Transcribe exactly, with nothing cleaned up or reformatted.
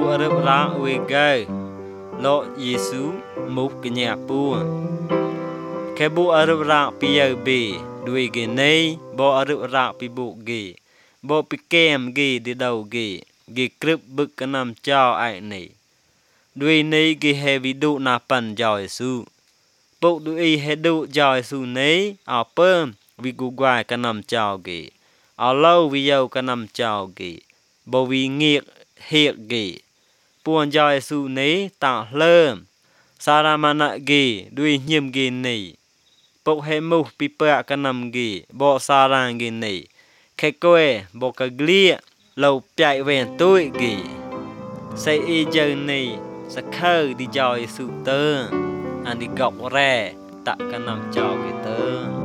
ở rập ra về gai lo Giêsu mục cái nhà bùa cái bu ở rập ra bia bì đuôi cái này bo ở rập ra bị bộ gì bo bị kem gì đi đầu gì gì cướp bực cái nằm cho ai này đuôi này cái hệ vi độ na pan cho Giêsu bộ đuôi hệ độ cho Giêsu này ở bơm vì gu quài cái nằm cho gì ở lâu vì giàu cái nằm cho gì bo vì nghiệt hiệt gì buồn cho Giêsu này tạo lơm saramana gì đuôi nhiêm gì này bộ hệ mục bị bạ cái nằm gì bộ sarang gì này cái quê bộ cái lia lâu chạy về tôi gì xây y giờ này sẽ khơi đi cho Giêsu tơ anh đi gọc rè tạ cái nằm cho cái tơ